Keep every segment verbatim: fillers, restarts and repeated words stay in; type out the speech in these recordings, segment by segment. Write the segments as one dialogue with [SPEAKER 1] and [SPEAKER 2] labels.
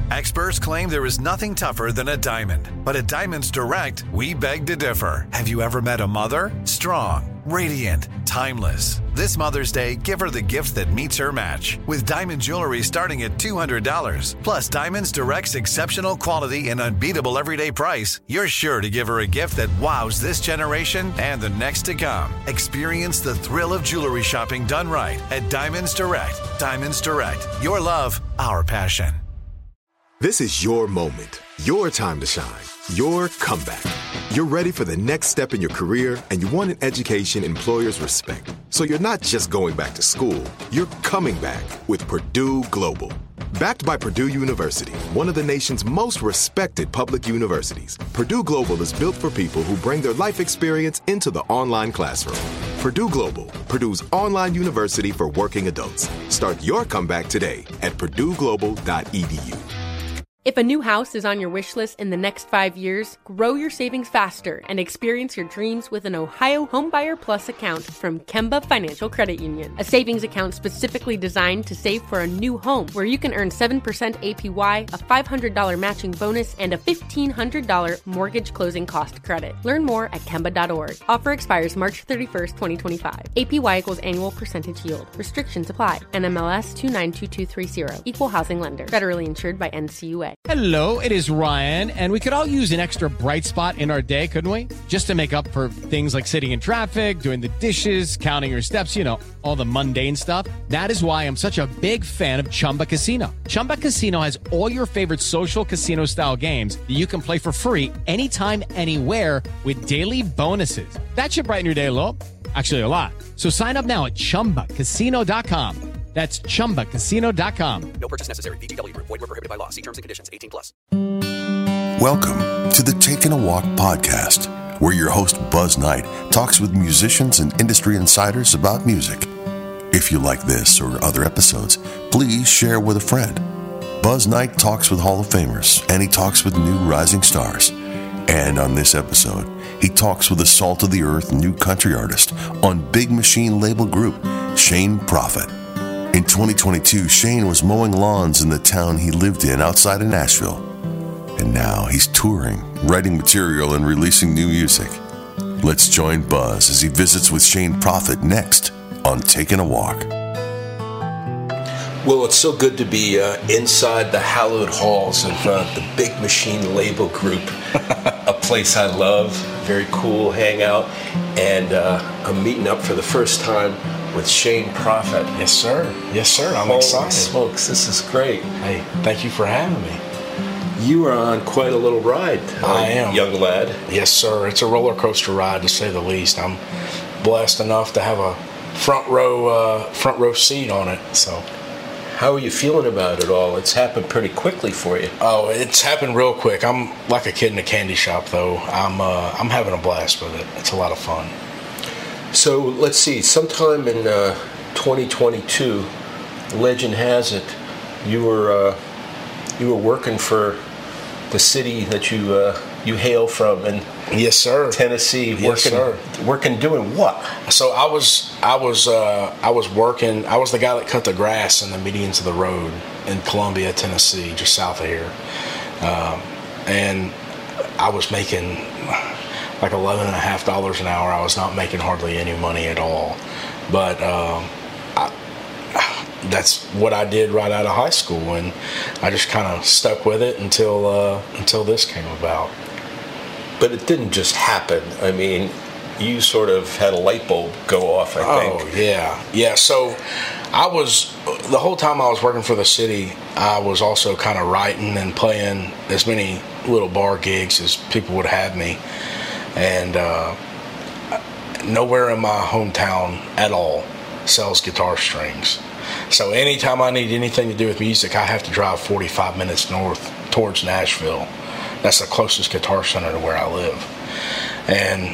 [SPEAKER 1] Experts claim there is nothing tougher than a diamond. But at Diamonds Direct, we beg to differ. Have you ever met a mother? Strong, radiant, timeless. This Mother's Day, give her the gift that meets her match. With diamond jewelry starting at two hundred dollars. Plus Diamonds Direct's exceptional quality and unbeatable everyday price, you're sure to give her a gift that wows this generation and the next to come. Experience the thrill of jewelry shopping done right at Diamonds Direct. Diamonds Direct. Your love, our passion.
[SPEAKER 2] This is your moment, your time to shine, your comeback. You're ready for the next step in your career, and you want an education employers respect. So you're not just going back to school, you're coming back with Purdue Global. Backed by Purdue University, one of the nation's most respected public universities, Purdue Global is built for people who bring their life experience into the online classroom. Purdue Global, Purdue's online university for working adults. Start your comeback today at purdue global dot e d u.
[SPEAKER 3] If a new house is on your wish list in the next five years, grow your savings faster and experience your dreams with an Ohio Homebuyer Plus account from Kemba Financial Credit Union. A savings account specifically designed to save for a new home where you can earn seven percent A P Y, a five hundred dollars matching bonus, and a fifteen hundred dollars mortgage closing cost credit. Learn more at kemba dot org. Offer expires March thirty-first, twenty twenty-five. A P Y equals annual percentage yield. Restrictions apply. N M L S two nine two two three zero. Equal housing lender. Federally insured by N C U A.
[SPEAKER 4] Hello, it is Ryan, and we could all use an extra bright spot in our day, couldn't we? Just to make up for things like sitting in traffic, doing the dishes, counting your steps, you know, all the mundane stuff. That is why I'm such a big fan of Chumba Casino. Chumba Casino has all your favorite social casino-style games that you can play for free anytime, anywhere with daily bonuses. That should brighten your day a little. Actually, a lot. So sign up now at chumba casino dot com. That's chumba casino dot com.
[SPEAKER 5] No purchase necessary. V G W Group. Void where prohibited by law. See terms and conditions. eighteen plus.
[SPEAKER 6] Welcome to the Taking a Walk podcast, where your host Buzz Knight talks with musicians and industry insiders about music. If you like this or other episodes, please share with a friend. Buzz Knight talks with Hall of Famers, and he talks with new rising stars. And on this episode, he talks with a salt of the earth new country artist on Big Machine label group, Shane Prophet. In twenty twenty-two, Shane was mowing lawns in the town he lived in outside of Nashville. And now he's touring, writing material, and releasing new music. Let's join Buzz as he visits with Shane Prophet next on Taking a Walk.
[SPEAKER 7] Well, it's so good to be uh, inside the hallowed halls of uh, the Big Machine label group, a place I love, very cool hangout, and uh, I'm meeting up for the first time with Shane Prophet.
[SPEAKER 8] Yes, sir. Yes, sir. I'm
[SPEAKER 7] Holy
[SPEAKER 8] excited.
[SPEAKER 7] Smokes, this is great.
[SPEAKER 8] Hey, thank you for having me.
[SPEAKER 7] You are on quite a little ride, uh,
[SPEAKER 8] I am.
[SPEAKER 7] young lad.
[SPEAKER 8] Yes, sir. It's a roller coaster ride, to say the least. I'm blessed enough to have a front row, uh, front row seat on it. So,
[SPEAKER 7] how are you feeling about it all? It's happened pretty quickly for you.
[SPEAKER 8] oh, it's happened real quick. I'm like a kid in a candy shop, though. I'm, uh, I'm having a blast with it. It's a lot of fun.
[SPEAKER 7] So let's see. Sometime in uh, twenty twenty-two, legend has it, you were uh, you were working for the city that you uh, you hail from in
[SPEAKER 8] Yes, sir.
[SPEAKER 7] Tennessee.
[SPEAKER 8] Yes,
[SPEAKER 7] working,
[SPEAKER 8] sir.
[SPEAKER 7] Working doing what?
[SPEAKER 8] So I was I was uh, I was working. I was the guy that cut the grass in the medians of the road in Columbia, Tennessee, just south of here, um, and I was making like eleven and a half dollars an hour. I was not making hardly any money at all, but um, I, that's what I did right out of high school, and I just kind of stuck with it until uh, until this came about.
[SPEAKER 7] But it didn't just happen. I mean, you sort of had a light bulb go off, I think.
[SPEAKER 8] Oh, yeah. Yeah, so I was, the whole time I was working for the city, I was also kind of writing and playing as many little bar gigs as people would have me. And uh, nowhere in my hometown at all sells guitar strings. So anytime I need anything to do with music, I have to drive forty-five minutes north towards Nashville. That's the closest guitar center to where I live. And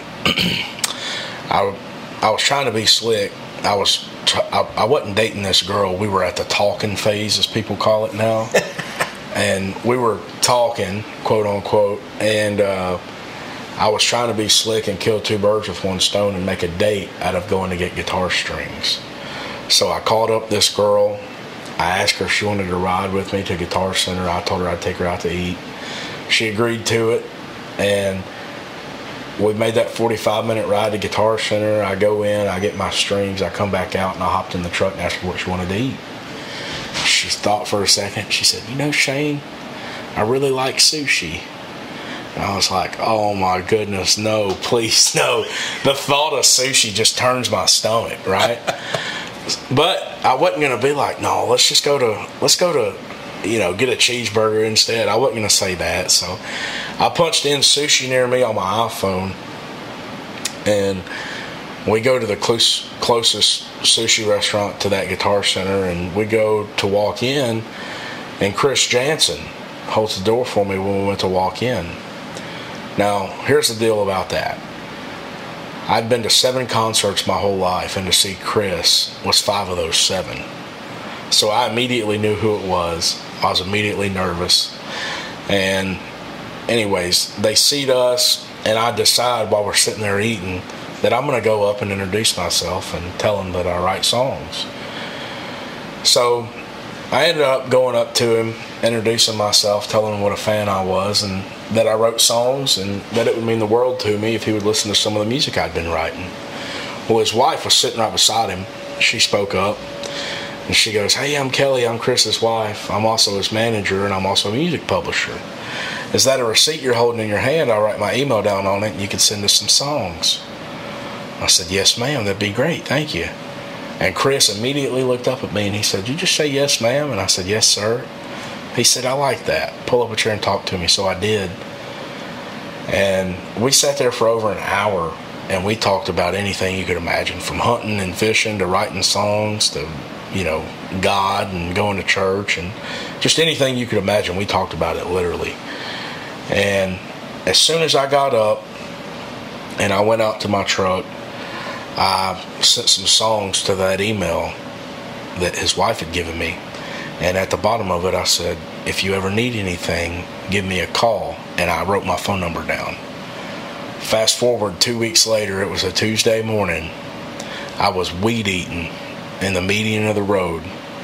[SPEAKER 8] I, I was trying to be slick. I was I, I wasn't dating this girl. We were at the talking phase, as people call it now. And we were talking, quote unquote, and uh, I was trying to be slick and kill two birds with one stone and make a date out of going to get guitar strings. So I called up this girl, I asked her if she wanted to ride with me to Guitar Center. I told her I'd take her out to eat. She agreed to it, and we made that forty-five minute ride to Guitar Center. I go in, I get my strings, I come back out, and I hopped in the truck and asked her what she wanted to eat. She thought for a second. She said, you know, Shane, I really like sushi. And I was like, oh my goodness, no, please, no. The thought of sushi just turns my stomach, right? But I wasn't going to be like, no, let's just go to, let's go to, you know, get a cheeseburger instead. I wasn't going to say that. So I punched in sushi near me on my iPhone, and we go to the close, closest sushi restaurant to that Guitar Center, and we go to walk in, and Chris Jansen holds the door for me when we went to walk in. Now, here's the deal about that. I'd been to seven concerts my whole life, and to see Chris was five of those seven. So I immediately knew who it was. I was immediately nervous. And anyways, they seat us, and I decide while we're sitting there eating that I'm going to go up and introduce myself and tell them that I write songs. So I ended up going up to him, introducing myself, telling him what a fan I was, and that I wrote songs, and that it would mean the world to me if he would listen to some of the music I'd been writing. Well, his wife was sitting right beside him. She spoke up, and she goes, hey, I'm Kelly. I'm Chris's wife. I'm also his manager, and I'm also a music publisher. Is that a receipt you're holding in your hand? I'll write my email down on it, and you can send us some songs. I said, yes, ma'am. That'd be great. Thank you. And Chris immediately looked up at me, and he said, did you just say yes, ma'am? And I said, yes, sir. He said, I like that. Pull up a chair and talk to me. So I did. And we sat there for over an hour, and we talked about anything you could imagine, from hunting and fishing to writing songs to, you know, God and going to church, and just anything you could imagine. We talked about it literally. And as soon as I got up and I went out to my truck, I sent some songs to that email that his wife had given me. And at the bottom of it, I said, if you ever need anything, give me a call. And I wrote my phone number down. Fast forward two weeks later, it was a Tuesday morning. I was weed eating in the median of the road.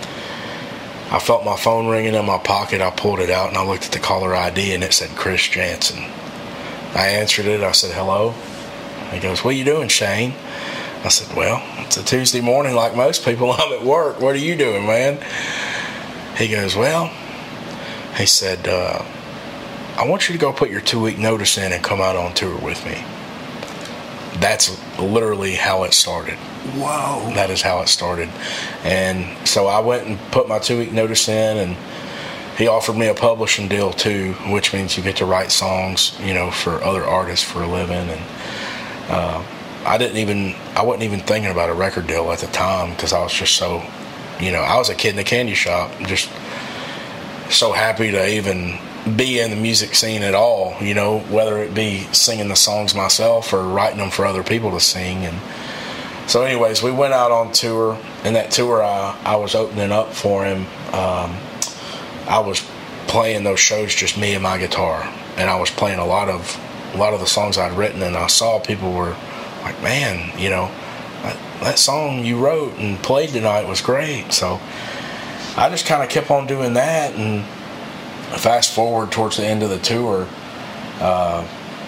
[SPEAKER 8] I felt my phone ringing in my pocket. I pulled it out, and I looked at the caller I D, and it said Chris Jansen. I answered it. I said, hello. He goes, what are you doing, Shane? I said, well, it's a Tuesday morning like most people. I'm at work. What are you doing, man? He goes, well, he said, uh, I want you to go put your two-week notice in and come out on tour with me. That's literally how it started.
[SPEAKER 7] Wow.
[SPEAKER 8] That is how it started. And so I went and put my two-week notice in, and he offered me a publishing deal too, which means you get to write songs, you know, for other artists for a living. And uh, I didn't even, I wasn't even thinking about a record deal at the time, because I was just so, you know, I was a kid in the candy shop, just so happy to even be in the music scene at all, you know, whether it be singing the songs myself or writing them for other people to sing. And so anyways, we went out on tour, and that tour I, I was opening up for him. Um, I was playing those shows just me and my guitar, and I was playing a lot of a lot of the songs I'd written, and I saw people were like, man, you know, that, that song you wrote and played tonight was great. So I just kind of kept on doing that, and fast forward towards the end of the tour, uh,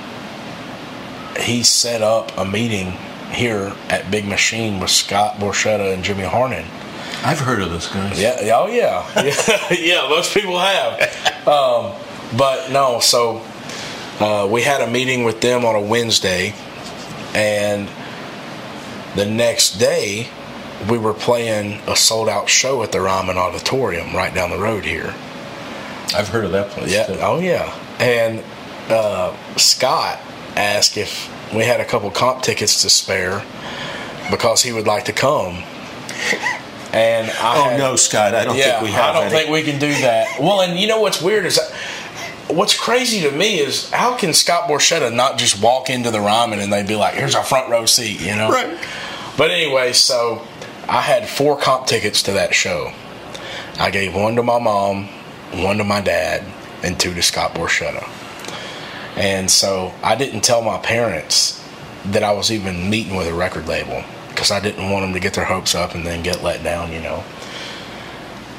[SPEAKER 8] he set up a meeting here at Big Machine with Scott Borchetta and Jimmy Harnan.
[SPEAKER 7] I've heard of those guys.
[SPEAKER 8] Yeah, oh yeah, yeah, yeah. Most people have, um, but no. So uh, we had a meeting with them on a Wednesday, and the next day we were playing a sold-out show at the Ryman Auditorium right down the road here.
[SPEAKER 7] I've heard of that place.
[SPEAKER 8] Yeah.
[SPEAKER 7] Too.
[SPEAKER 8] Oh yeah. And uh, Scott asked if we had a couple comp tickets to spare because he would like to come. And I
[SPEAKER 7] oh
[SPEAKER 8] had,
[SPEAKER 7] no, Scott! I don't
[SPEAKER 8] yeah,
[SPEAKER 7] think we have.
[SPEAKER 8] I don't
[SPEAKER 7] any.
[SPEAKER 8] think we can do that. Well, and you know what's weird is, what's crazy to me is how can Scott Borchetta not just walk into the Ryman and they'd be like, "Here's our front row seat," you know?
[SPEAKER 7] Right.
[SPEAKER 8] But anyway, so I had four comp tickets to that show. I gave one to my mom, one to my dad, and two to Scott Borchetta. And so I didn't tell my parents that I was even meeting with a record label, because I didn't want them to get their hopes up and then get let down, you know.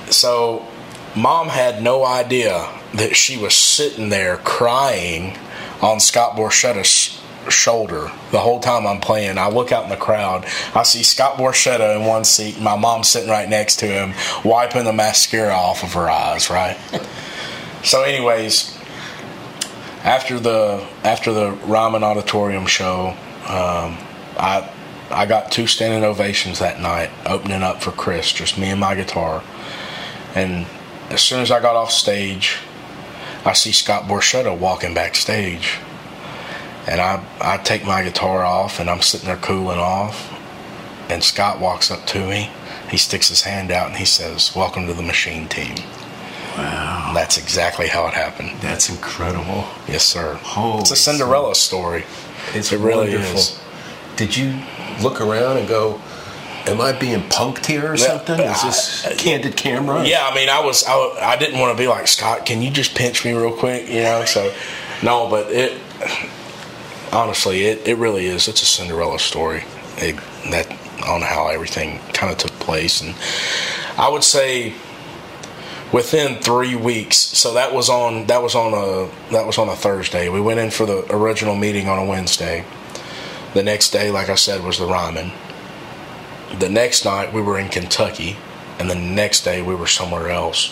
[SPEAKER 8] So Mom had no idea that she was sitting there crying on Scott Borchetta's shoulder the whole time I'm playing. I look out in the crowd. I see Scott Borchetta in one seat, and my mom's sitting right next to him, wiping the mascara off of her eyes, right? So anyways, after the after the Ryman Auditorium show, um, I I got two standing ovations that night, opening up for Chris, just me and my guitar. And as soon as I got off stage, I see Scott Borchetta walking backstage. And I, I take my guitar off, and I'm sitting there cooling off. And Scott walks up to me. He sticks his hand out, and he says, "Welcome to the Machine team."
[SPEAKER 7] Wow.
[SPEAKER 8] And that's exactly how it happened.
[SPEAKER 7] That's incredible.
[SPEAKER 8] Yes, sir.
[SPEAKER 7] Holy
[SPEAKER 8] it's a Cinderella story.
[SPEAKER 7] It's
[SPEAKER 8] it really
[SPEAKER 7] wonderful.
[SPEAKER 8] is.
[SPEAKER 7] Did you look around and go, am I being punked here or something? Is this a candid camera?
[SPEAKER 8] Yeah, I mean, I was, I, I didn't want to be like, "Scott, can you just pinch me real quick?" You know, so, no, but it, honestly, it, it really is. It's a Cinderella story. It, that, on how everything kind of took place. And I would say within three weeks, so that was on, that was on a, that was on a Thursday. We went in for the original meeting on a Wednesday. The next day, like I said, was the Ryman. The next night, we were in Kentucky, and the next day, we were somewhere else.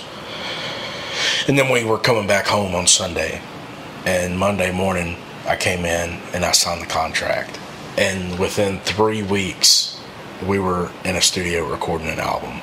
[SPEAKER 8] And then we were coming back home on Sunday. And Monday morning, I came in, and I signed the contract. And within three weeks, we were in a studio recording an album.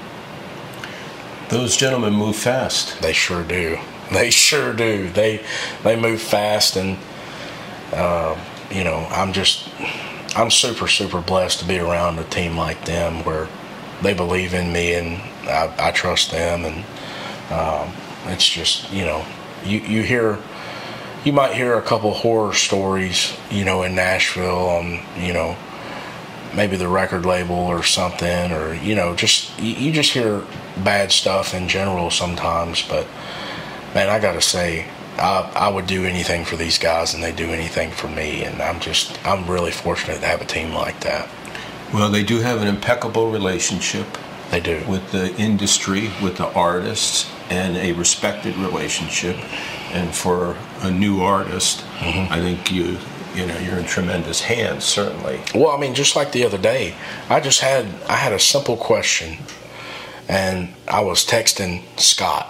[SPEAKER 7] Those gentlemen move fast.
[SPEAKER 8] They sure do. They sure do. They they move fast, and, uh, you know, I'm just... I'm super, super blessed to be around a team like them where they believe in me and I, I trust them. And um, it's just, you know, you, you hear, you might hear a couple horror stories, you know, in Nashville on, you know, maybe the record label or something, or, you know, just, you, you just hear bad stuff in general sometimes. But, man, I got to say, I, I would do anything for these guys, and they do anything for me, and I'm just, I'm really fortunate to have a team like that.
[SPEAKER 7] Well, they do have an impeccable relationship.
[SPEAKER 8] They do.
[SPEAKER 7] With the industry, with the artists, and a respected relationship. And for a new artist, mm-hmm. I think you, you know, you're in tremendous hands, certainly.
[SPEAKER 8] Well, I mean, just like the other day, I just had, I had a simple question, and I was texting Scott.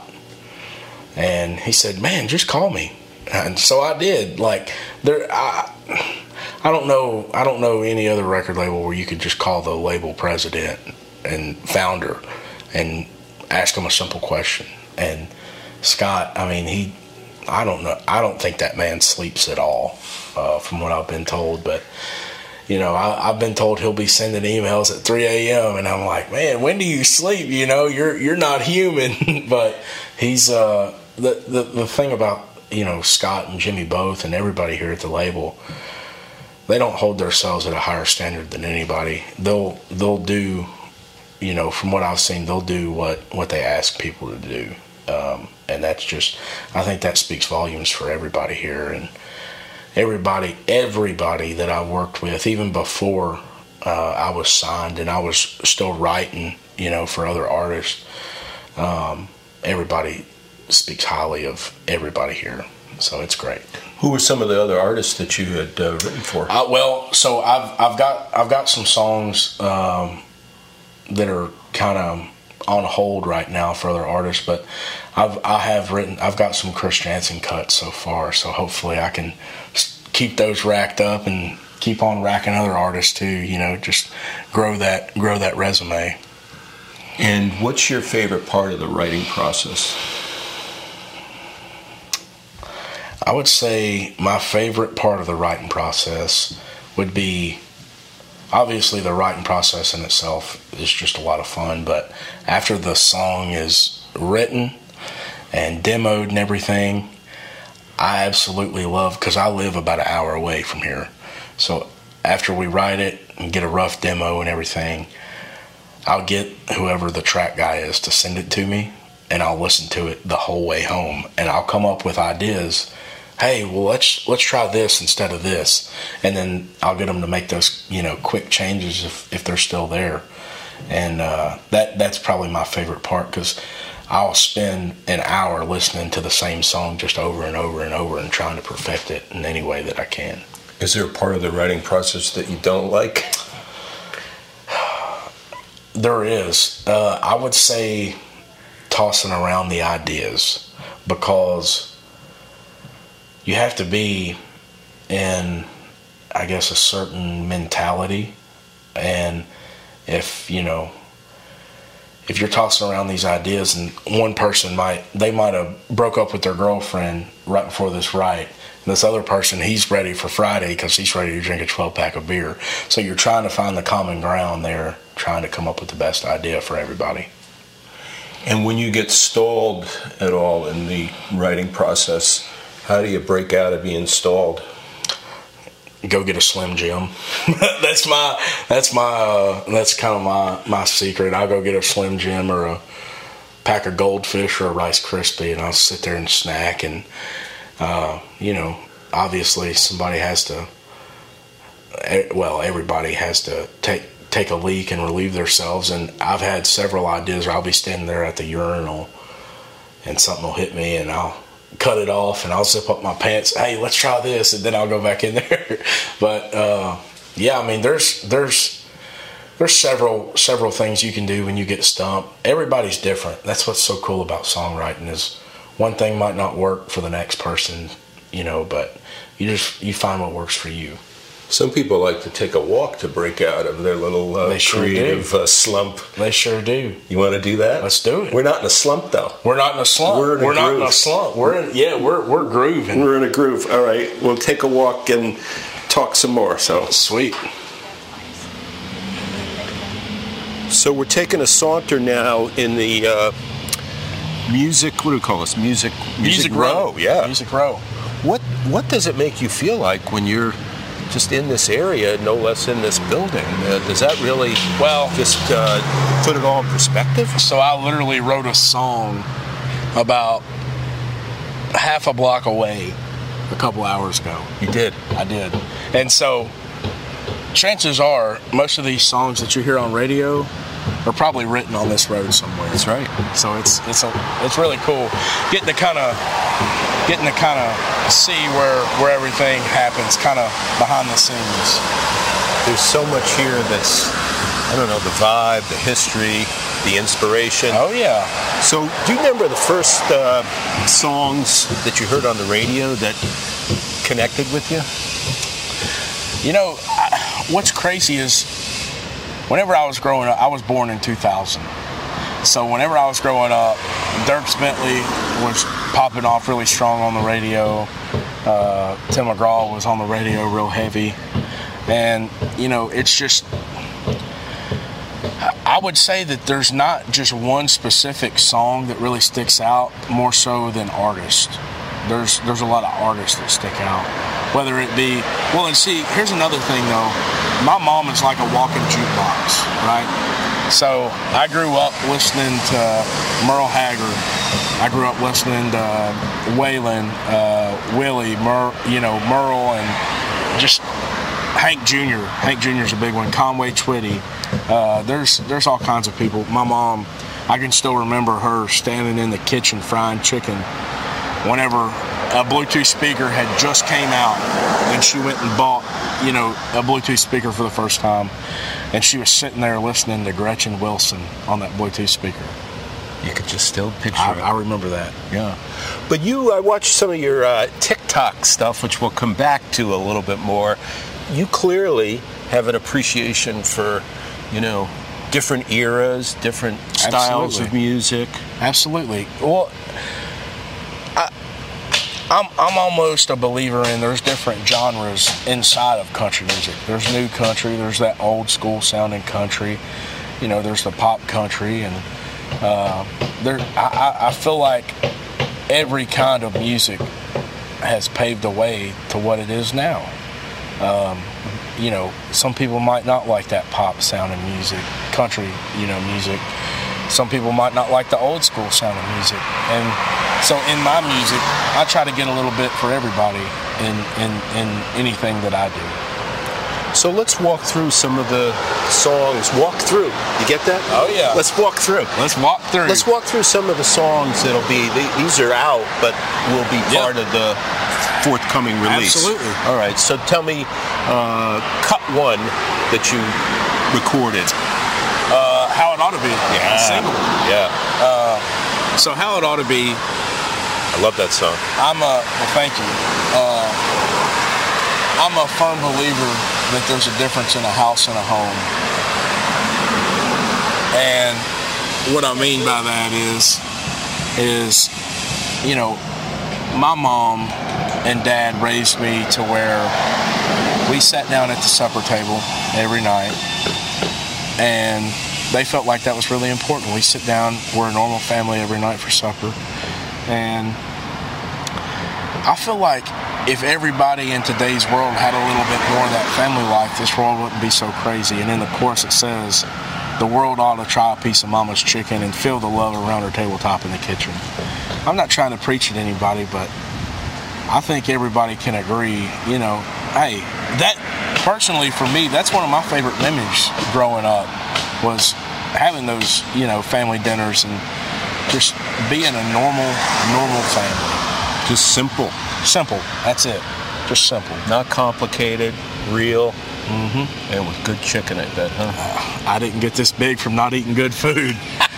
[SPEAKER 8] And he said, "Man, just call me." And so I did. Like, there, I, I don't know, I don't know any other record label where you could just call the label president and founder and ask him a simple question. And Scott, I mean, he, I don't know, I don't think that man sleeps at all, uh, from what I've been told. But, you know, I, I've been told he'll be sending emails at three a.m. and I'm like, man, when do you sleep? You know, you're you're not human. But he's uh, the, the the thing about, you know, Scott and Jimmy both and everybody here at the label, they don't hold themselves at a higher standard than anybody. They'll they'll do, you know, from what I've seen, they'll do what, what they ask people to do. Um, and that's just, I think that speaks volumes for everybody here. And everybody, everybody that I worked with, even before uh, I was signed and I was still writing, you know, for other artists, um, everybody speaks highly of everybody here. So it's great.
[SPEAKER 7] Who were some of the other artists that you had uh, written for?
[SPEAKER 8] Uh, well, so I've I've got I've got some songs um, that are kind of on hold right now for other artists, but I've I have written I've got some Chris Janson cuts so far. So hopefully I can keep those racked up and keep on racking other artists too. You know, just grow that grow that resume.
[SPEAKER 7] And what's your favorite part of the writing process?
[SPEAKER 8] I would say my favorite part of the writing process would be, obviously the writing process in itself is just a lot of fun, but after the song is written and demoed and everything, I absolutely love, because I live about an hour away from here. So after we write it and get a rough demo and everything, I'll get whoever the track guy is to send it to me, and I'll listen to it the whole way home, and I'll come up with ideas. Hey, well, let's let's try this instead of this, and then I'll get them to make those, you know, quick changes if, if they're still there, and uh, that that's probably my favorite part, because I'll spend an hour listening to the same song just over and over and over and trying to perfect it in any way that I can.
[SPEAKER 7] Is there a part of the writing process that you don't like?
[SPEAKER 8] There is. Uh, I would say tossing around the ideas, because you have to be in, I guess, a certain mentality. And if, you know, if you're tossing around these ideas and one person might, they might have broke up with their girlfriend right before this write, and this other person, he's ready for Friday because he's ready to drink a twelve pack of beer. So you're trying to find the common ground there, trying to come up with the best idea for everybody.
[SPEAKER 7] And when you get stalled at all in the writing process, how do you break out of being stalled?
[SPEAKER 8] Go get a Slim Jim. that's my, that's my, uh, that's kind of my, my secret. I'll go get a Slim Jim or a pack of Goldfish or a Rice Krispie, and I'll sit there and snack. And, uh, you know, obviously somebody has to, well, everybody has to take, take a leak and relieve themselves. And I've had several ideas where I'll be standing there at the urinal and something will hit me and I'll cut it off and I'll zip up my pants. Hey, let's try this, and then I'll go back in there. But uh, yeah, I mean, there's there's there's several several things you can do when you get stumped. Everybody's different. That's what's so cool about songwriting, is one thing might not work for the next person, you know, but you just you find what works for you.
[SPEAKER 7] Some people like to take a walk to break out of their little uh,
[SPEAKER 8] sure
[SPEAKER 7] creative uh, slump.
[SPEAKER 8] They sure do.
[SPEAKER 7] You want to do that?
[SPEAKER 8] Let's do it.
[SPEAKER 7] We're not in a slump, though.
[SPEAKER 8] We're not in a slump.
[SPEAKER 7] We're, in a
[SPEAKER 8] we're not
[SPEAKER 7] groove.
[SPEAKER 8] in a slump. We're in, yeah, we're we're grooving.
[SPEAKER 7] We're in a groove. All right, we'll take a walk and talk some more. So
[SPEAKER 8] sweet.
[SPEAKER 7] So we're taking a saunter now in the uh, music. What do we call this? Music. Music,
[SPEAKER 8] music
[SPEAKER 7] row.
[SPEAKER 8] row.
[SPEAKER 7] Yeah.
[SPEAKER 8] Music row.
[SPEAKER 7] What What does it make you feel like when you're just in this area, no less in this building? Uh, does that really
[SPEAKER 8] well
[SPEAKER 7] just uh, put it all in perspective?
[SPEAKER 8] So I literally wrote a song about half a block away a couple hours ago.
[SPEAKER 7] You did?
[SPEAKER 8] I did. And so chances are most of these songs that you hear on radio are probably written on this road somewhere.
[SPEAKER 7] That's right.
[SPEAKER 8] So it's it's a it's really cool getting to kind of getting to kind of see where where everything happens, kind of behind the scenes.
[SPEAKER 7] There's so much here that's, I don't know, the vibe, the history, the inspiration.
[SPEAKER 8] Oh yeah.
[SPEAKER 7] So do you remember the first uh, songs that you heard on the radio that connected with you?
[SPEAKER 8] You know, I, what's crazy is whenever I was growing up, I was born in two thousand. So whenever I was growing up, Dierks Bentley was popping off really strong on the radio. Uh, Tim McGraw was on the radio real heavy. And, you know, it's just, I would say that there's not just one specific song that really sticks out more so than artists. There's there's a lot of artists that stick out. Whether it be, well, and see, here's another thing though. My mom is like a walking jukebox, right? So I grew up listening to Merle Haggard. I grew up listening to Waylon, uh, Willie, Mer, you know, Merle, and just Hank Junior Hank Junior's a big one. Conway Twitty. Uh, there's there's all kinds of people. My mom, I can still remember her standing in the kitchen frying chicken whenever a Bluetooth speaker had just came out, and she went and bought, you know, a Bluetooth speaker for the first time, and she was sitting there listening to Gretchen Wilson on that Bluetooth speaker.
[SPEAKER 7] You could just still picture
[SPEAKER 8] I,
[SPEAKER 7] it.
[SPEAKER 8] I remember that.
[SPEAKER 7] Yeah. But you, I watched some of your uh, TikTok stuff, which we'll come back to a little bit more. You clearly have an appreciation for, you know, different eras, different styles
[SPEAKER 8] Absolutely.
[SPEAKER 7] of music.
[SPEAKER 8] Absolutely. Well, I, I'm I'm almost a believer in there's different genres inside of country music. There's new country. There's that old school sounding country. You know, there's the pop country, and uh, there. I, I feel like every kind of music has paved the way to what it is now. Um, you know, some people might not like that pop sounding music, country, you know, music. Some people might not like the old school sounding music. And so in my music, I try to get a little bit for everybody in, in, in anything that I do.
[SPEAKER 7] So let's walk through some of the songs. Walk through. You get that?
[SPEAKER 8] Oh, yeah.
[SPEAKER 7] Let's walk through.
[SPEAKER 8] Let's walk through.
[SPEAKER 7] Let's walk through some of the songs that'll be, these are out, but will be part
[SPEAKER 8] Yep.
[SPEAKER 7] of the forthcoming release.
[SPEAKER 8] Absolutely.
[SPEAKER 7] All right, so tell me, uh, cut one that you recorded.
[SPEAKER 8] Uh, How It Ought to Be.
[SPEAKER 7] Yeah.
[SPEAKER 8] Single.
[SPEAKER 7] Yeah.
[SPEAKER 8] Uh, so How It Ought to Be,
[SPEAKER 7] I love that song.
[SPEAKER 8] I'm a, well, thank you. Uh, I'm a firm believer that there's a difference in a house and a home. And what I mean by that is, is, you know, my mom and dad raised me to where we sat down at the supper table every night, and they felt like that was really important. We sit down, we're a normal family every night for supper, and I feel like if everybody in today's world had a little bit more of that family life, this world wouldn't be so crazy. And in the chorus it says, the world ought to try a piece of mama's chicken and feel the love around her tabletop in the kitchen. I'm not trying to preach at anybody, but I think everybody can agree, you know, hey, that, personally for me, that's one of my favorite memories growing up, was having those, you know, family dinners and just being a normal, normal family.
[SPEAKER 7] Just simple.
[SPEAKER 8] Simple, that's it. Just simple.
[SPEAKER 7] Not complicated, real,
[SPEAKER 8] Mm-hmm.
[SPEAKER 7] and with good chicken, I bet, huh?
[SPEAKER 8] Uh, I didn't get this big from not eating good food.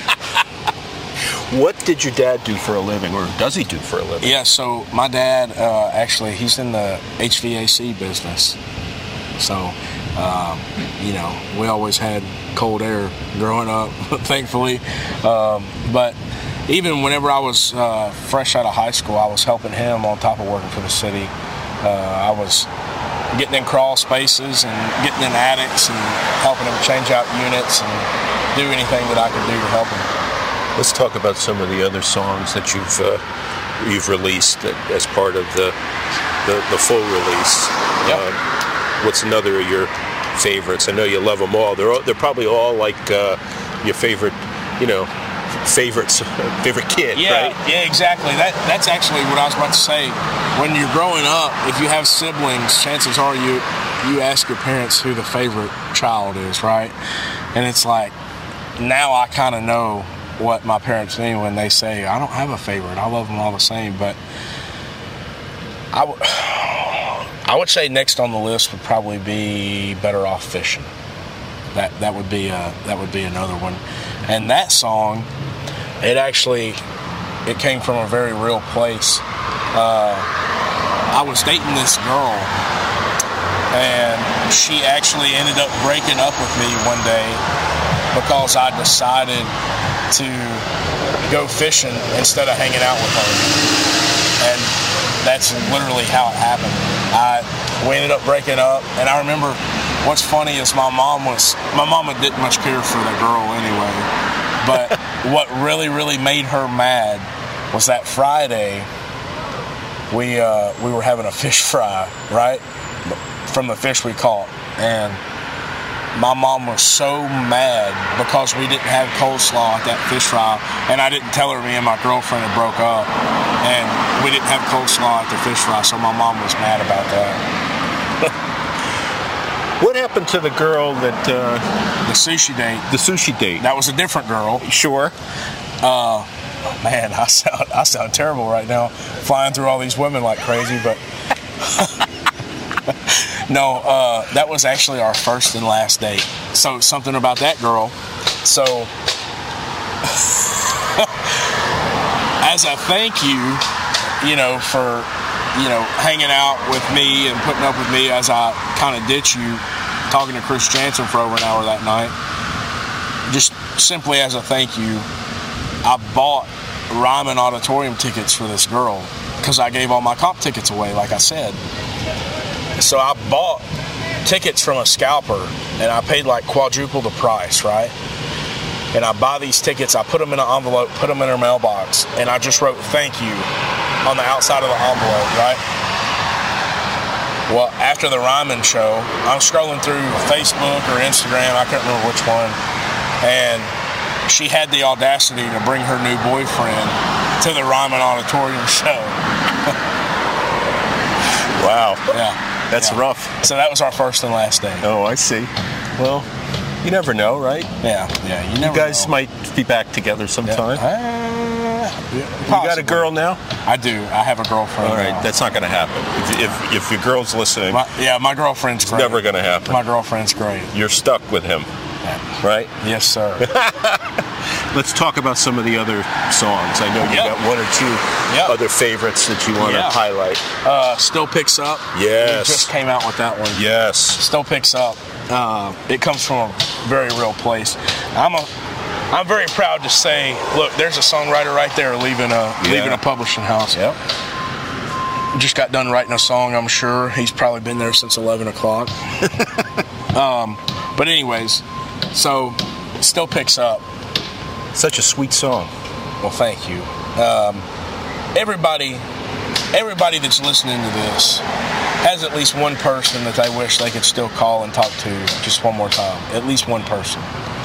[SPEAKER 7] What did your dad do for a living, or does he do for a living?
[SPEAKER 8] Yeah, so my dad, uh, actually, he's in the H V A C business. So, um, you know, we always had cold air growing up, thankfully. Um, but even whenever I was uh, fresh out of high school, I was helping him on top of working for the city. Uh, I was getting in crawl spaces and getting in attics and helping him change out units and do anything that I could do to help him.
[SPEAKER 7] Let's talk about some of the other songs that you've uh, you've released as part of the the, the full release.
[SPEAKER 8] Yep.
[SPEAKER 7] Um, what's another of your favorites? I know you love them all. They're all, they're probably all like uh, your favorite, you know, favorites, favorite kid,
[SPEAKER 8] yeah,
[SPEAKER 7] right?
[SPEAKER 8] Yeah, exactly. That that's actually what I was about to say. When you're growing up, if you have siblings, chances are you you ask your parents who the favorite child is, right? And it's like, now I kind of know what my parents mean when they say, I don't have a favorite. I love them all the same. But I, w- I would say next on the list would probably be Better Off Fishing. That that would be a, that would be another one. And that song, it actually, it came from a very real place. Uh, I was dating this girl, and she actually ended up breaking up with me one day because I decided to go fishing instead of hanging out with her. And that's literally how it happened. I, we ended up breaking up, and I remember what's funny is my mom was, my mama didn't much care for that girl anyway, but what really, really made her mad was that Friday, we uh, we were having a fish fry, right, from the fish we caught, and my mom was so mad because we didn't have coleslaw at that fish fry, and I didn't tell her me and my girlfriend had broke up, and we didn't have coleslaw at the fish fry, so my mom was mad about that.
[SPEAKER 7] What happened to the girl that uh,
[SPEAKER 8] The sushi date.
[SPEAKER 7] the sushi date?
[SPEAKER 8] That was a different girl.
[SPEAKER 7] Sure.
[SPEAKER 8] Uh, man, I sound I sound terrible right now, flying through all these women like crazy. But no, uh, that was actually our first and last date. So something about that girl. So as a thank you, you know, for you know hanging out with me and putting up with me as I kind of ditch you, talking to Chris Jansen for over an hour that night. Just simply as a thank you, I bought Ryman Auditorium tickets for this girl because I gave all my comp tickets away, like I said. So I bought tickets from a scalper, and I paid like quadruple the price, right? And I buy these tickets, I put them in an envelope, put them in her mailbox, and I just wrote thank you on the outside of the envelope, right? Well, after the Ryman show, I'm scrolling through Facebook or Instagram, I can't remember which one, and she had the audacity to bring her new boyfriend to the Ryman Auditorium show.
[SPEAKER 7] Wow.
[SPEAKER 8] Yeah.
[SPEAKER 7] That's
[SPEAKER 8] Yeah.
[SPEAKER 7] rough.
[SPEAKER 8] So that was our first and last day.
[SPEAKER 7] Oh, I see. Well, you never know, right?
[SPEAKER 8] Yeah, yeah. You never
[SPEAKER 7] You guys
[SPEAKER 8] know.
[SPEAKER 7] might be back together sometime.
[SPEAKER 8] Uh,
[SPEAKER 7] You got a girl now?
[SPEAKER 8] I do. I have a girlfriend.
[SPEAKER 7] All right,
[SPEAKER 8] now.
[SPEAKER 7] that's not going to happen. If, if, if your girl's listening,
[SPEAKER 8] My, yeah, my girlfriend's
[SPEAKER 7] it's
[SPEAKER 8] great.
[SPEAKER 7] never going to happen.
[SPEAKER 8] My girlfriend's great.
[SPEAKER 7] You're stuck with him,
[SPEAKER 8] Yeah.
[SPEAKER 7] right?
[SPEAKER 8] Yes, sir.
[SPEAKER 7] Let's talk about some of the other songs. I know you
[SPEAKER 8] Yep.
[SPEAKER 7] got one or two
[SPEAKER 8] Yep.
[SPEAKER 7] other favorites that you want to
[SPEAKER 8] Yeah.
[SPEAKER 7] highlight.
[SPEAKER 8] Uh, Still Picks Up.
[SPEAKER 7] Yes.
[SPEAKER 8] We just came out with that one.
[SPEAKER 7] Yes.
[SPEAKER 8] Still Picks Up. Uh, it comes from a very real place. I'm a, I'm very proud to say, look, there's a songwriter right there leaving a
[SPEAKER 7] Yeah.
[SPEAKER 8] leaving a publishing house.
[SPEAKER 7] Yep.
[SPEAKER 8] Just got done writing a song. I'm sure he's probably been there since eleven o'clock. um, but anyways, so Still Picks Up.
[SPEAKER 7] Such a sweet song.
[SPEAKER 8] Well, thank you. Um, everybody, everybody that's listening to this has at least one person that they wish they could still call and talk to just one more time. At least one person.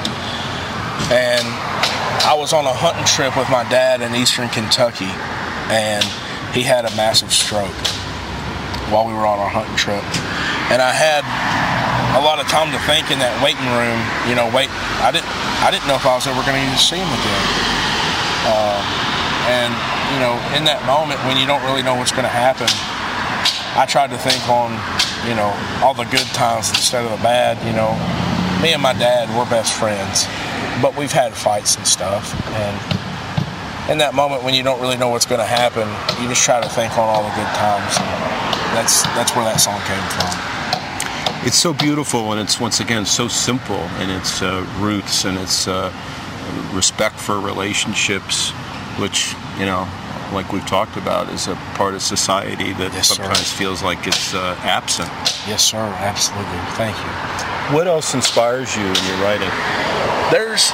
[SPEAKER 8] And I was on a hunting trip with my dad in eastern Kentucky, and he had a massive stroke while we were on our hunting trip. And I had a lot of time to think in that waiting room. You know, wait. I didn't. I didn't know if I was ever going to even see him again. Um, and you know, in that moment when you don't really know what's going to happen, I tried to think on, you know, all the good times instead of the bad. You know, me and my dad, we're best friends, but we've had fights and stuff. And in that moment when you don't really know what's going to happen, you just try to think on all the good times. And that's that's where that song came from.
[SPEAKER 7] It's so beautiful, and it's once again so simple in its uh, roots and its uh, respect for relationships, which, you know, like we've talked about, is a part of society that
[SPEAKER 8] Yes, sir.
[SPEAKER 7] sometimes feels like it's uh, absent.
[SPEAKER 8] Yes, sir. Absolutely. Thank you.
[SPEAKER 7] What else inspires you in your writing?
[SPEAKER 8] There's,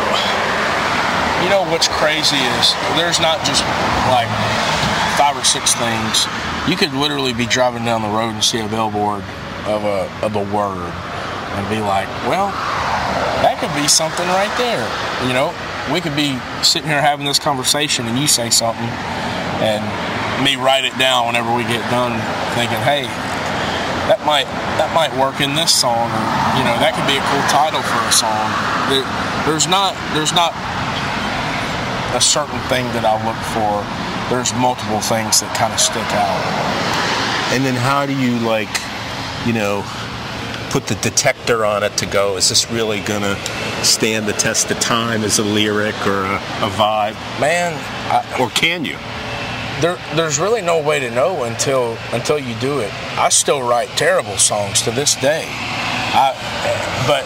[SPEAKER 8] you know, what's crazy is there's not just like five or six things. You could literally be driving down the road and see a billboard of a of a word and be like, well, that could be something right there. You know, we could be sitting here having this conversation and you say something and me write it down whenever we get done thinking, hey, that might that might work in this song, or you know, that could be a cool title for a song. There, there's not there's not a certain thing that I look for. There's multiple things that kind of stick out.
[SPEAKER 7] And then how do you, like, you know, put the detector on it to go, is this really going to stand the test of time as a lyric or a, a vibe?
[SPEAKER 8] Man, I,
[SPEAKER 7] Or can you?
[SPEAKER 8] there there's really no way to know until until you do it. I still write terrible songs to this day. I but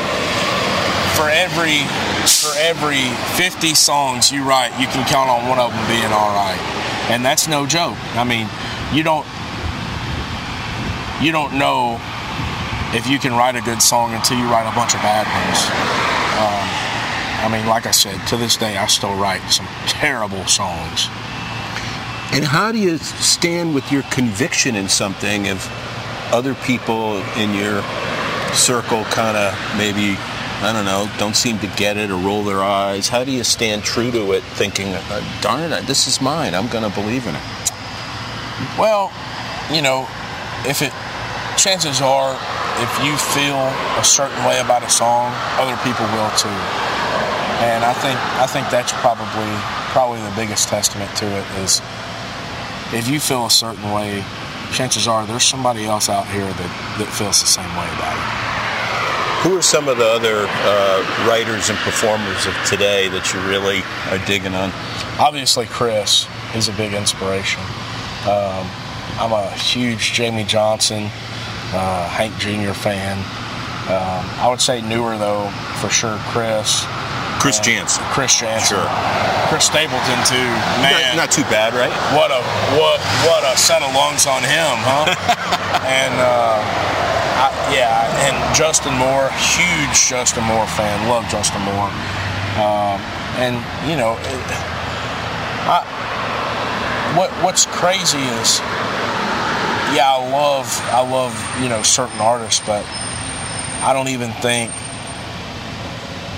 [SPEAKER 8] for every for every fifty songs you write, you can count on one of them being all right. And that's no joke. I mean, you don't you don't know if you can write a good song until you write a bunch of bad ones. Um, I mean, like I said, to this day, I still write some terrible songs.
[SPEAKER 7] And how do you stand with your conviction in something if other people in your circle kind of maybe, I don't know, don't seem to get it or roll their eyes? How do you stand true to it thinking, darn it, this is mine, I'm going to believe in it?
[SPEAKER 8] Well, you know, if it, chances are, if you feel a certain way about a song, other people will too. And I think I think that's probably probably the biggest testament to it is if you feel a certain way, chances are there's somebody else out here that, that feels the same way about it.
[SPEAKER 7] Who are some of the other uh, writers and performers of today that you really are digging on?
[SPEAKER 8] Obviously, Chris, he's a big inspiration. Um, I'm a huge Jamie Johnson, uh, Hank Junior fan. Um, I would say newer, though, for sure, Chris.
[SPEAKER 7] Chris
[SPEAKER 8] Uh,
[SPEAKER 7] Jansen.
[SPEAKER 8] Chris Jansen.
[SPEAKER 7] Sure.
[SPEAKER 8] Chris Stapleton, too. Man,
[SPEAKER 7] Not, not too bad, right?
[SPEAKER 8] what a what what a set of lungs on him, huh? and uh, I, yeah, and Justin Moore, huge Justin Moore fan. Love Justin Moore. Um, and you know, it, I, what what's crazy is, yeah, I love I love you know certain artists, but I don't even think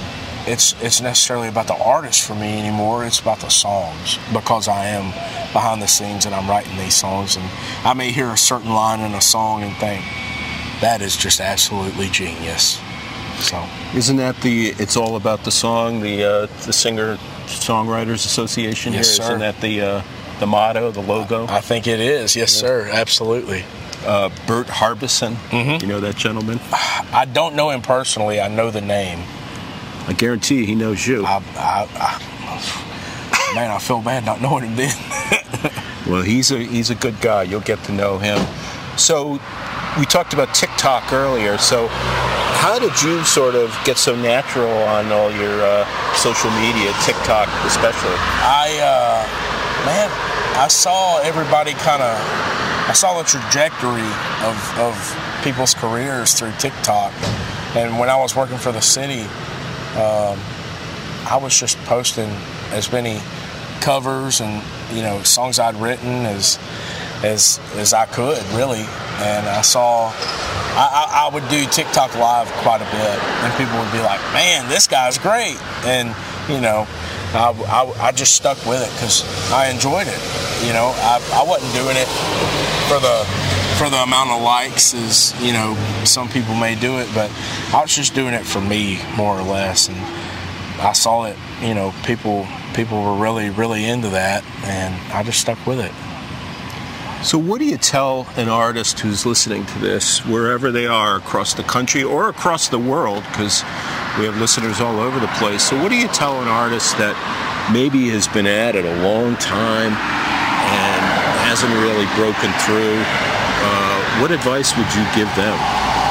[SPEAKER 8] it's it's necessarily about the artist for me anymore. It's about the songs, because I am behind the scenes and I'm writing these songs, and I may hear a certain line in a song and think, that is just absolutely genius. So
[SPEAKER 7] isn't that the it's all about the song, the uh, the Singer Songwriters Association?
[SPEAKER 8] Yes,
[SPEAKER 7] here?
[SPEAKER 8] sir.
[SPEAKER 7] Isn't that the uh, the motto, the logo?
[SPEAKER 8] I think it is. Yes, yeah. sir. Absolutely.
[SPEAKER 7] Uh, Bert Harbison,
[SPEAKER 8] mm-hmm.
[SPEAKER 7] you know that gentleman?
[SPEAKER 8] I don't know him personally. I know the name.
[SPEAKER 7] I guarantee he knows you.
[SPEAKER 8] I, I, I, man, I feel bad not knowing him then.
[SPEAKER 7] Well, he's a he's a good guy. You'll get to know him. So we talked about TikTok earlier. So how did you sort of get so natural on all your uh, social media, TikTok especially?
[SPEAKER 8] I, uh, man, I saw everybody kind of, I saw the trajectory of, of people's careers through TikTok. And when I was working for the city, um, I was just posting as many covers and, you know, songs I'd written as as as I could, really. And I saw, I, I, I would do TikTok live quite a bit, and people would be like, man, this guy's great. And, you know, I, I, I just stuck with it because I enjoyed it. You know, I, I wasn't doing it for the for the amount of likes as, you know, some people may do it, but I was just doing it for me, more or less. And I saw that, you know, people people were really, really into that, and I just stuck with it.
[SPEAKER 7] So what do you tell an artist who's listening to this, wherever they are across the country or across the world, because we have listeners all over the place. So what do you tell an artist that maybe has been at it a long time and hasn't really broken through? Uh, what advice would you give them?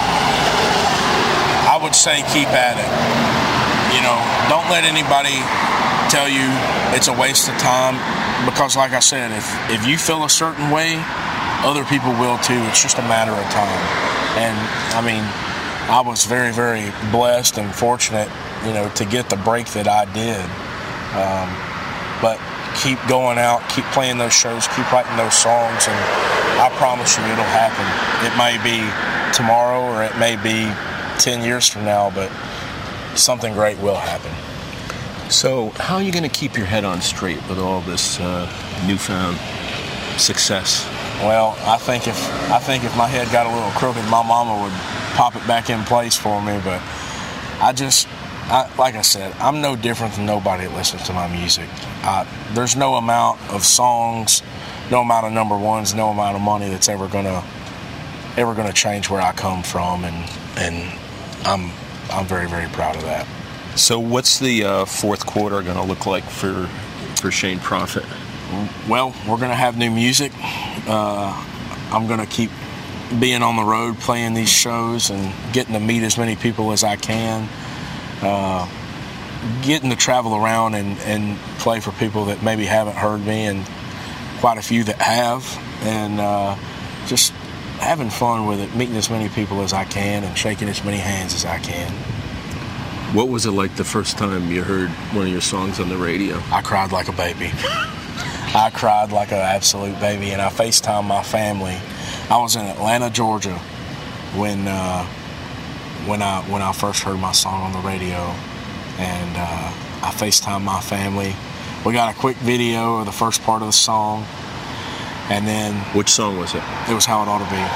[SPEAKER 8] I would say keep at it. You know, don't let anybody tell you it's a waste of time. Because like I said, if, if you feel a certain way, other people will too. It's just a matter of time. And, I mean, I was very, very blessed and fortunate, you know, to get the break that I did. Um, but keep going out, keep playing those shows, keep writing those songs, and I promise you it'll happen. It may be tomorrow or it may be ten years from now, but something great will happen.
[SPEAKER 7] So how are you going to keep your head on straight with all this uh, newfound success?
[SPEAKER 8] Well, I think if I think if my head got a little crooked, my mama would pop it back in place for me. But I just, I, like I said, I'm no different than nobody that listens to my music. I, there's no amount of songs, no amount of number ones, no amount of money that's ever gonna ever gonna change where I come from, and and I'm I'm very, very proud of that.
[SPEAKER 7] So what's the uh, fourth quarter going to look like for for Shane Prophet?
[SPEAKER 8] Well, we're going to have new music. Uh, I'm going to keep being on the road, playing these shows, and getting to meet as many people as I can. Uh, getting to travel around and, and play for people that maybe haven't heard me, and quite a few that have. And uh, just having fun with it, meeting as many people as I can, and shaking as many hands as I can.
[SPEAKER 7] What was it like the first time you heard one of your songs on the radio?
[SPEAKER 8] I cried like a baby. I cried like an absolute baby, and I FaceTimed my family. I was in Atlanta, Georgia, when uh, when I when I first heard my song on the radio, and uh, I FaceTimed my family. We got a quick video of the first part of the song, and then
[SPEAKER 7] which song was it?
[SPEAKER 8] It was How It Ought to Be,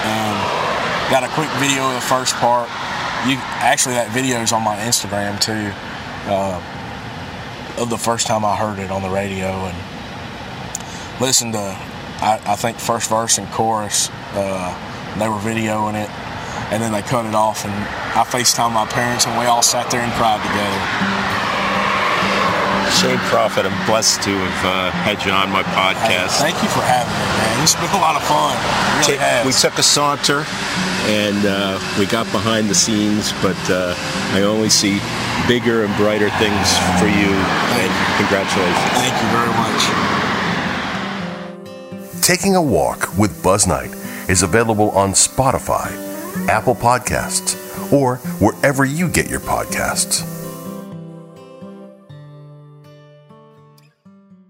[SPEAKER 8] and got a quick video of the first part. You actually, that video is on my Instagram too, uh, of the first time I heard it on the radio, and listened to, I, I think, first verse and chorus. Uh, they were videoing it, and then they cut it off, and I FaceTimed my parents, and we all sat there and cried together.
[SPEAKER 7] Shane Prophet, I'm blessed to have uh, had you on my podcast.
[SPEAKER 8] Hey, thank you for having me, man. It's been a lot of fun. It really has.
[SPEAKER 7] We took a saunter, and uh, we got behind the scenes, but uh, I only see bigger and brighter things for you, and congratulations.
[SPEAKER 8] Thank you very much.
[SPEAKER 6] Taking a Walk with Buzz Knight is available on Spotify, Apple Podcasts, or wherever you get your podcasts.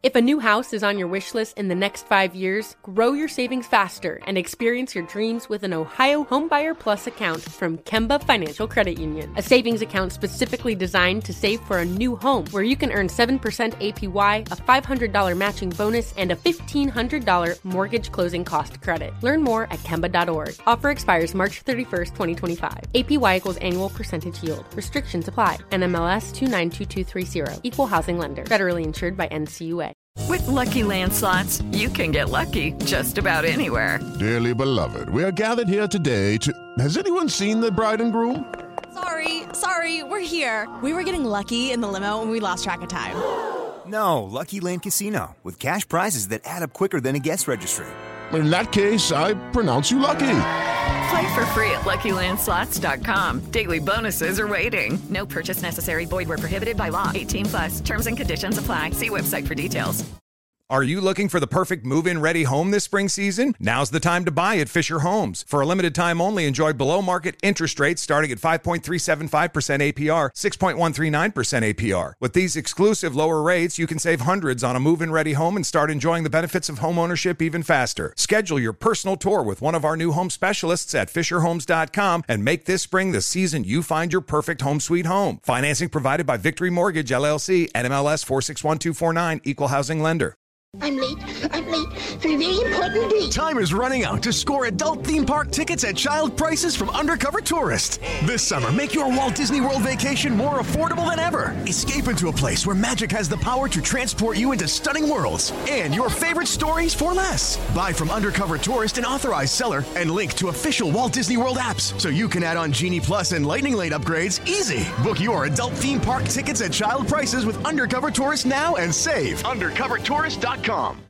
[SPEAKER 3] If a new house is on your wish list in the next five years, grow your savings faster and experience your dreams with an Ohio Homebuyer Plus account from Kemba Financial Credit Union. A savings account specifically designed to save for a new home, where you can earn seven percent A P Y, a five hundred dollars matching bonus, and a fifteen hundred dollars mortgage closing cost credit. Learn more at Kemba dot org. Offer expires March thirty-first, twenty twenty-five. A P Y equals annual percentage yield. Restrictions apply. N M L S two nine two two three zero. Equal housing lender. Federally insured by N C U A.
[SPEAKER 9] With Lucky Land Slots, you can get lucky just about anywhere.
[SPEAKER 10] Dearly beloved, we are gathered here today to... Has anyone seen the bride and groom?
[SPEAKER 11] Sorry, sorry, we're here. We were getting lucky in the limo and we lost track of time.
[SPEAKER 12] No, Lucky Land Casino, with cash prizes that add up quicker than a guest registry.
[SPEAKER 10] In that case, I pronounce you lucky.
[SPEAKER 9] Play for free at Lucky Land Slots dot com. Daily bonuses are waiting. No purchase necessary. Void where prohibited by law. eighteen plus. Terms and conditions apply. See website for details.
[SPEAKER 13] Are you looking for the perfect move-in ready home this spring season? Now's the time to buy at Fisher Homes. For a limited time only, enjoy below-market interest rates starting at five point three seven five percent A P R, six point one three nine percent A P R. With these exclusive lower rates, you can save hundreds on a move-in ready home and start enjoying the benefits of home ownership even faster. Schedule your personal tour with one of our new home specialists at fisher homes dot com and make this spring the season you find your perfect home sweet home. Financing provided by Victory Mortgage, L L C, N M L S four six one two four nine, Equal Housing Lender.
[SPEAKER 14] I'm late. I'm late for a very important date.
[SPEAKER 15] Time is running out to score adult theme park tickets at child prices from Undercover Tourist. This summer, make your Walt Disney World vacation more affordable than ever. Escape into a place where magic has the power to transport you into stunning worlds and your favorite stories for less. Buy from Undercover Tourist, an authorized seller, and link to official Walt Disney World apps so you can add on Genie Plus and Lightning Lane upgrades easy. Book your adult theme park tickets at child prices with Undercover Tourist now and save. Undercover Tourist dot com.